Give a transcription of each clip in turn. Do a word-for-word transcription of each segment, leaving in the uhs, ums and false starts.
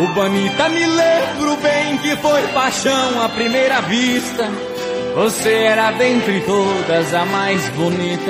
Cubanita, me lembro bem que foi paixão à primeira vista. Você era dentre todas a mais bonita.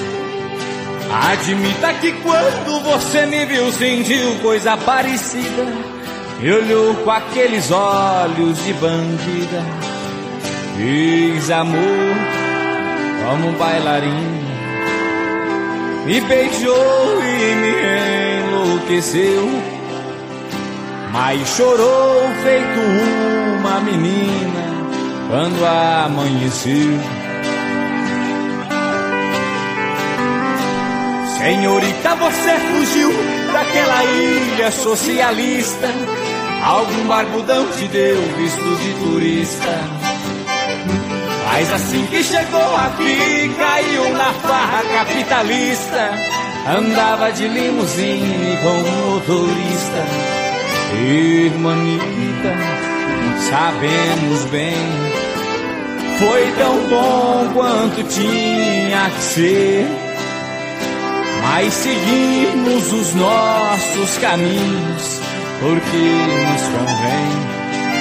Admita que quando você me viu sentiu coisa parecida e olhou com aqueles olhos de bandida. Fiz amor como um bailarino, me beijou e me enlouqueceu, mas chorou feito uma menina quando amanheceu. Senhorita, você fugiu daquela ilha socialista. Algum barbudão te deu visto de turista, mas assim que chegou aqui caiu na farra capitalista. Andava de limusine com um motorista. Irmanita, sabemos bem, foi tão bom quanto tinha que ser, mas seguimos os nossos caminhos porque nos convém.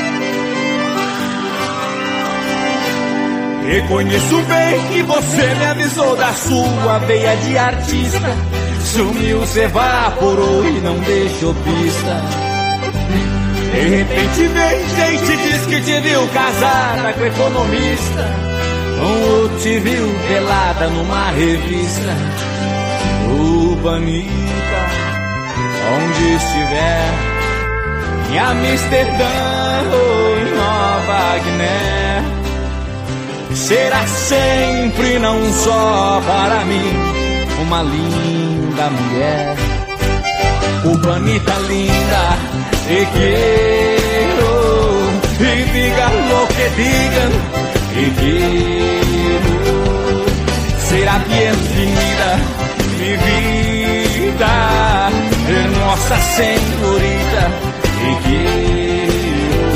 Reconheço bem que você me avisou da sua veia de artista. Sumiu, se evaporou e não deixou pista. De repente vem gente, diz que te viu casada com economista. Um outro te viu pelada numa revista. Cubanita, onde estiver, em Amsterdã ou em Nova Guiné, será sempre, não só para mim, uma linda mulher. Cubanita linda, te quiero, y diga lo que digan, te quiero, será bienvenida mi vida, hermosa señorita, te quiero.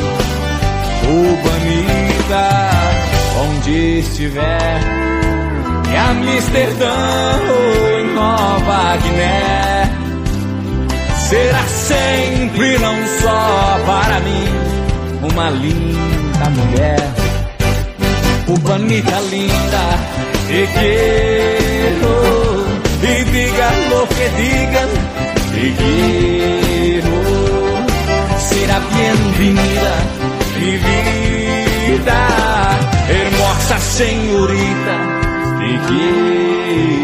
Cubanita, onde estiver, em Amsterdã ou em Nova Guiné, será sempre, não só para mim, uma linda mulher. Cubanita linda, te quiero, y diga lo que digan, te quiero, será bienvenida mi vida, hermosa señorita, te quiero.